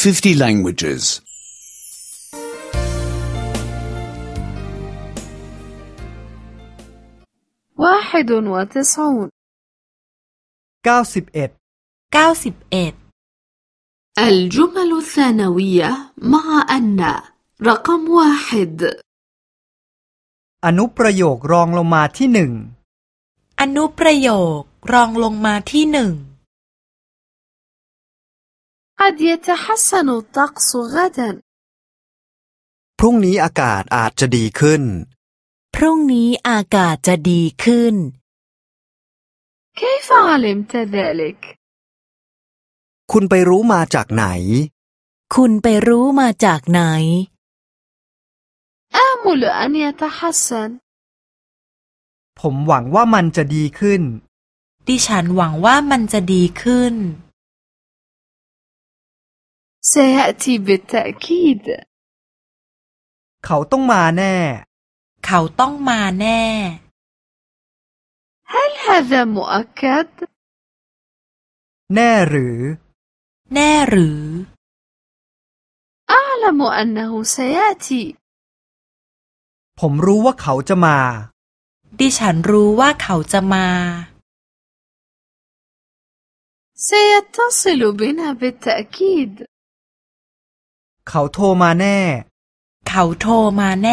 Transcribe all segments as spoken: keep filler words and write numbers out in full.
fifty languages. واحد وتسعون. เก้าสิบเอ็ดเก้าสิบเอ็ด الجمل الثانوية مع أن رقم واحد. อนุประโยครองลงมาที่หนึ่งอนุประโยครองลงมาที่หนึ่ง قد يتحسن الطقس غدا. พรุ่งนี้อากาศอาจจะดีขึ้นพรุ่งนี้อากาศจะดีขึ้น كيف علمت ذلك؟ คุณไปรู้มาจากไหนคุณไปรู้มาจากไหน آمل أن يتحسن. ผมหวังว่ามันจะดีขึ้นดิฉันหวังว่ามันจะดีขึ้น سيأتي بالتأكيد. เขาต้องมาแน่เขาต้องมาแน่ هل هذا مؤكد؟ แน่หรือแน่หรือ أعلم أنه سيأتي. ผมรู้ว่าเขาจะมาดิฉันรู้ว่าเขาจะมา سيتصل بنا بالتأكيد. เขาโทรมาแน่เขาโทรมาแน่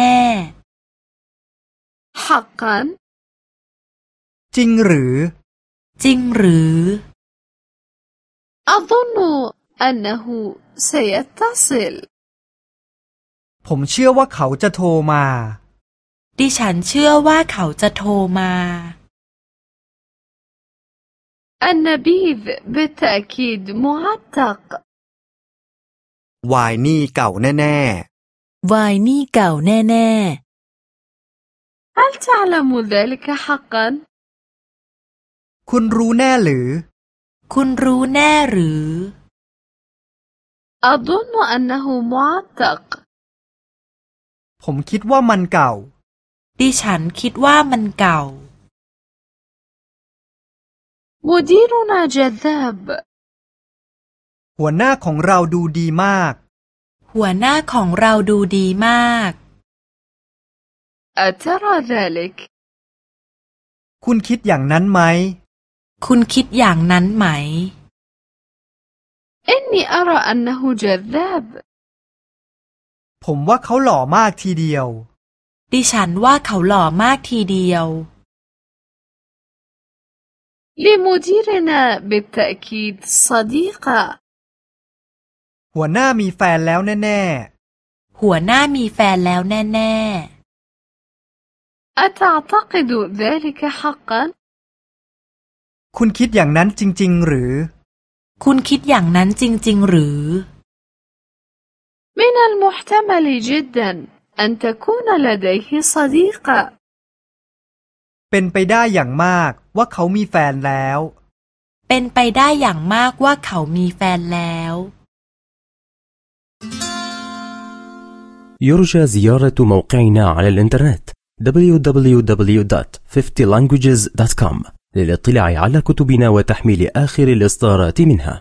حقا؟ จริงหรือจริงหรือ أظن أنه سيتصل. ผมเชื่อว่าเขาจะโทรมาดิฉันเชื่อว่าเขาจะโทรมา النبيذ بالتأكيد معتق. วายนี่เก่าแน่ๆวายนี่เก่าแน่ هل تعلم ذلك حقا؟ คุณรู้แน่หรือๆ คุณรู้แน่หรือ أظن أنه معتق. ผมคิดว่ามันเก่าดิฉันคิดว่ามันเก่า مديرنا جذاب. หัวหน้าของเราดูดีมากหัวหน้าของเราดูดีมาก أترى ذلك؟ คุณคิดอย่างนั้นไหมคุณคิดอย่างนั้นไหม إني أرى أنه جذاب. ผมว่าเขาหล่อมากทีเดียวดิฉันว่าเขาหล่อมากทีเดียว لمديرنا بالتأكيد صديقة. หัวหน้ามีแฟนแล้วแน่ๆหัวหน้ามีแฟนแล้วแน่ أتعتقد ذلك حقا؟ คุณคิดอย่างนั้นจริงๆหรือๆ คุณคิดอย่างนั้นจริงๆหรือ من المحتمل جدا أن تكون لديه صديقة. เป็นไปได้อย่างมากว่าเขามีแฟนแล้วเป็นไปได้อย่างมากว่าเขามีแฟนแล้ว يرجى زيارة موقعنا على الإنترنت دبليو دبليو دبليو دوت fifty languages دوت كوم للاطلاع على كتبنا وتحميل آخر الإصدارات منها.